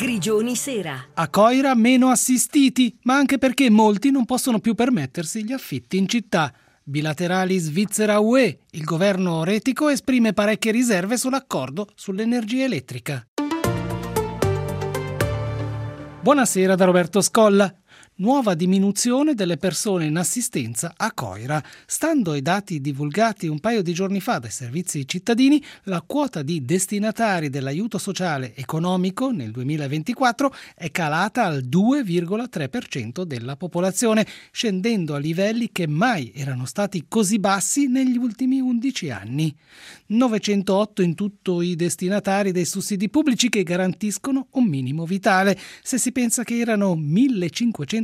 Grigioni Sera. A Coira meno assistiti, ma anche perché molti non possono più permettersi gli affitti in città. Bilaterali Svizzera-UE. Il governo oretico esprime parecchie riserve sull'accordo sull'energia elettrica. Buonasera da Roberto Scolla. Nuova diminuzione delle persone in assistenza a Coira. Stando ai dati divulgati un paio di giorni fa dai servizi cittadini, la quota di destinatari dell'aiuto sociale economico nel 2024 è calata al 2,3% della popolazione, scendendo a livelli che mai erano stati così bassi negli ultimi 11 anni. 908 in tutto i destinatari dei sussidi pubblici che garantiscono un minimo vitale. Se si pensa che erano 1572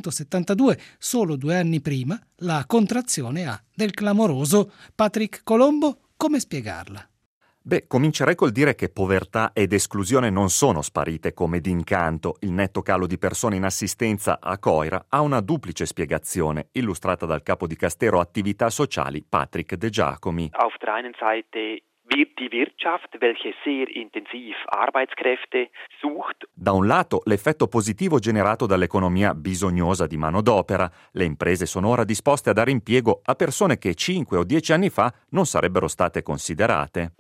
solo 2 anni prima, la contrazione ha del clamoroso. Patrick Colombo, come spiegarla? Comincerei col dire che povertà ed esclusione non sono sparite come d'incanto. Il netto calo di persone in assistenza a Coira ha una duplice spiegazione, illustrata dal capo di Castero Attività Sociali Patrick De Giacomi. Auf der einen Seite die Wirtschaft, welche sehr intensiv Arbeitskräfte sucht. Da un lato, l'effetto positivo generato dall'economia bisognosa di manodopera. Le imprese sono ora disposte a dare impiego a persone che 5 o 10 anni fa non sarebbero state considerate.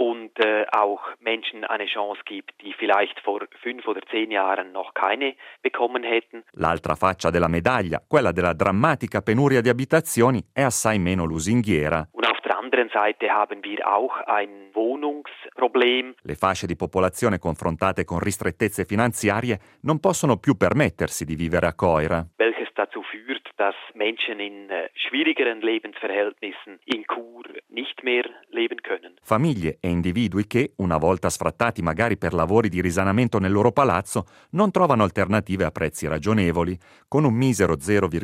Auch Menschen eine Chance gibt, die vielleicht vor 5 oder 10 Jahren noch keine bekommen hätten. L'altra faccia della medaglia, quella della drammatica penuria di abitazioni, è assai meno lusinghiera. Und auf der anderen Seite haben wir auch ein Wohnungsproblem. Le fasce di popolazione confrontate con ristrettezze finanziarie non possono più permettersi di vivere a Coira. Welches dazu führt, dass Menschen in schwierigeren Lebensverhältnissen in Chur nicht mehr leben können. Famiglie e individui che, una volta sfrattati magari per lavori di risanamento nel loro palazzo, non trovano alternative a prezzi ragionevoli. Con un misero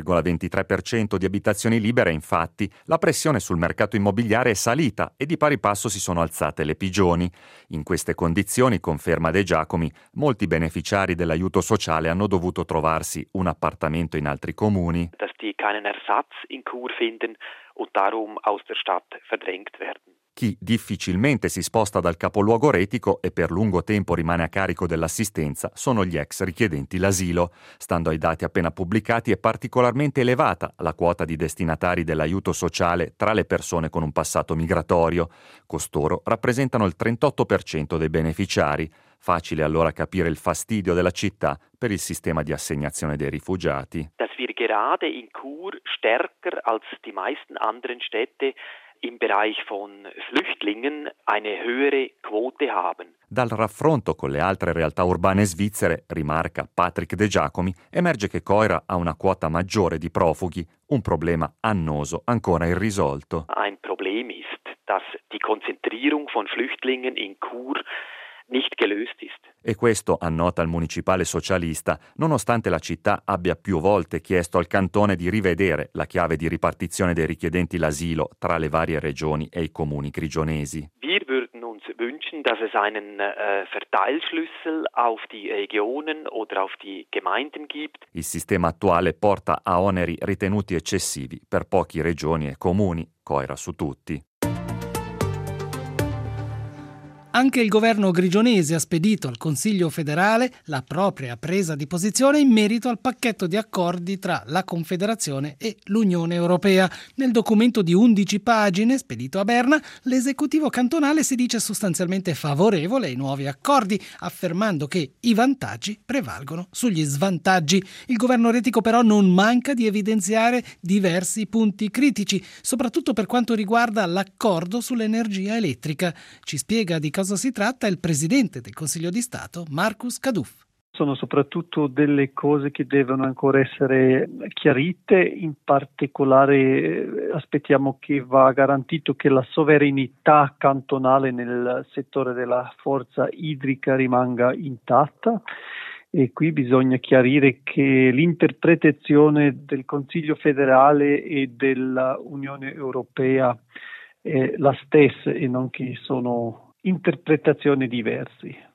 0,23% di abitazioni libere, infatti, la pressione sul mercato immobiliare è salita e di pari passo si sono alzate le pigioni. In queste condizioni, conferma De Giacomi, molti beneficiari dell'aiuto sociale hanno dovuto trovarsi un appartamento in altri comuni. Dass die keinen Ersatz in Chur finden und darum aus der Stadt verdrängt werden. Chi difficilmente si sposta dal capoluogo oretico e per lungo tempo rimane a carico dell'assistenza sono gli ex richiedenti l'asilo. Stando ai dati appena pubblicati è particolarmente elevata la quota di destinatari dell'aiuto sociale tra le persone con un passato migratorio. Costoro rappresentano il 38% dei beneficiari. Facile allora capire il fastidio della città per il sistema di assegnazione dei rifugiati. Dass wir gerade in Chur stärker als die meisten anderen Städte im Bereich von Flüchtlingen eine höhere Quote haben. Dal raffronto con le altre realtà urbane svizzere, rimarca Patrick De Giacomi, emerge che Coira ha una quota maggiore di profughi, un problema annoso ancora irrisolto. Ein Problem ist, dass die Konzentrierung von Flüchtlingen in Chur nicht gelöst ist. E questo, annota il municipale socialista, nonostante la città abbia più volte chiesto al cantone di rivedere la chiave di ripartizione dei richiedenti l'asilo tra le varie regioni e i comuni grigionesi. Wir würden uns wünschen, dass es einen Verteilschlüssel auf die Regionen oder auf die Gemeinden gibt. Il sistema attuale porta a oneri ritenuti eccessivi per poche regioni e comuni, Coira su tutti. Anche il governo grigionese ha spedito al Consiglio federale la propria presa di posizione in merito al pacchetto di accordi tra la Confederazione e l'Unione Europea. Nel documento di 11 pagine spedito a Berna, l'esecutivo cantonale si dice sostanzialmente favorevole ai nuovi accordi, affermando che i vantaggi prevalgono sugli svantaggi. Il governo oretico però non manca di evidenziare diversi punti critici, soprattutto per quanto riguarda l'accordo sull'energia elettrica. Ci spiega di cosa si tratta il presidente del Consiglio di Stato, Markus Kaduff. Sono soprattutto delle cose che devono ancora essere chiarite, in particolare aspettiamo che va garantito che la sovranità cantonale nel settore della forza idrica rimanga intatta. E qui bisogna chiarire che l'interpretazione del Consiglio federale e dell'Unione Europea è la stessa e non che sono interpretazioni diverse.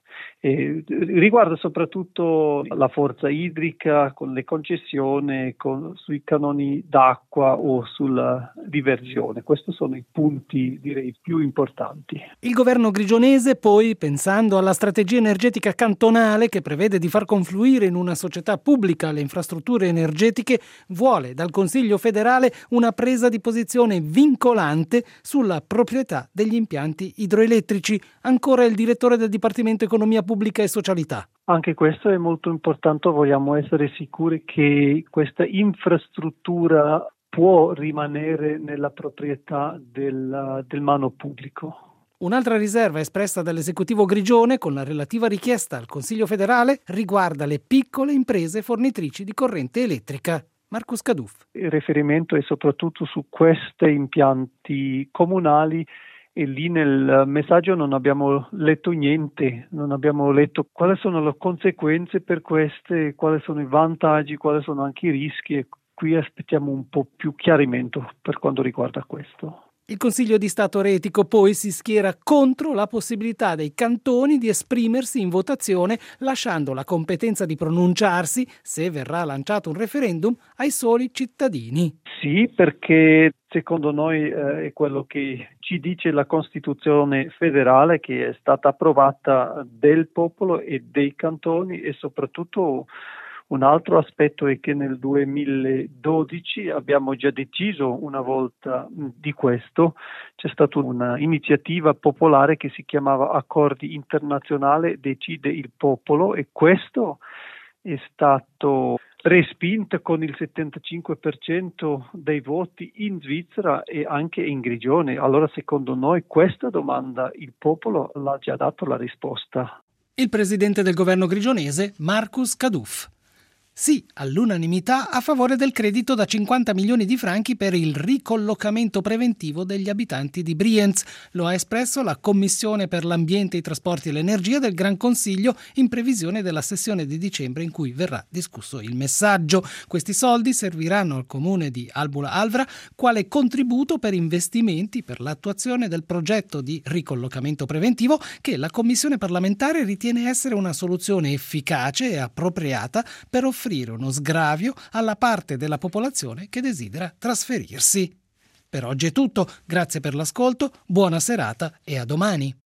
E riguarda soprattutto la forza idrica con le concessioni, sui canoni d'acqua o sulla diversione. Questi sono i punti, direi, più importanti. Il governo grigionese poi, pensando alla strategia energetica cantonale che prevede di far confluire in una società pubblica le infrastrutture energetiche, vuole dal Consiglio federale una presa di posizione vincolante sulla proprietà degli impianti idroelettrici. Ancora il direttore del Dipartimento Economia Pubblica e Socialità. Anche questo è molto importante, vogliamo essere sicuri che questa infrastruttura può rimanere nella proprietà del mano pubblico. Un'altra riserva espressa dall'esecutivo grigione con la relativa richiesta al Consiglio federale riguarda le piccole imprese fornitrici di corrente elettrica. Marcus Caduff. Il riferimento è soprattutto su questi impianti comunali e lì nel messaggio non abbiamo letto niente, non abbiamo letto quali sono le conseguenze per queste, quali sono i vantaggi, quali sono anche i rischi e qui aspettiamo un po' più chiarimento per quanto riguarda questo. Il Consiglio di Stato retico poi si schiera contro la possibilità dei cantoni di esprimersi in votazione, lasciando la competenza di pronunciarsi, se verrà lanciato un referendum, ai soli cittadini. Sì, perché secondo noi è quello che ci dice la Costituzione federale, che è stata approvata del popolo e dei cantoni, e soprattutto un altro aspetto è che nel 2012 abbiamo già deciso una volta di questo, c'è stata un'iniziativa popolare che si chiamava Accordi Internazionali Decide il Popolo e questo è stato respinto con il 75% dei voti in Svizzera e anche in Grigione. Allora secondo noi questa domanda il popolo l'ha già dato la risposta. Il presidente del governo grigionese, Marcus Caduff. Sì, all'unanimità a favore del credito da 50 milioni di franchi per il ricollocamento preventivo degli abitanti di Brienz. Lo ha espresso la Commissione per l'Ambiente, i Trasporti e l'Energia del Gran Consiglio in previsione della sessione di dicembre in cui verrà discusso il messaggio. Questi soldi serviranno al comune di Albula Alvra quale contributo per investimenti per l'attuazione del progetto di ricollocamento preventivo che la Commissione parlamentare ritiene essere una soluzione efficace e appropriata per offrire uno sgravio alla parte della popolazione che desidera trasferirsi. Per oggi è tutto, grazie per l'ascolto, buona serata e a domani.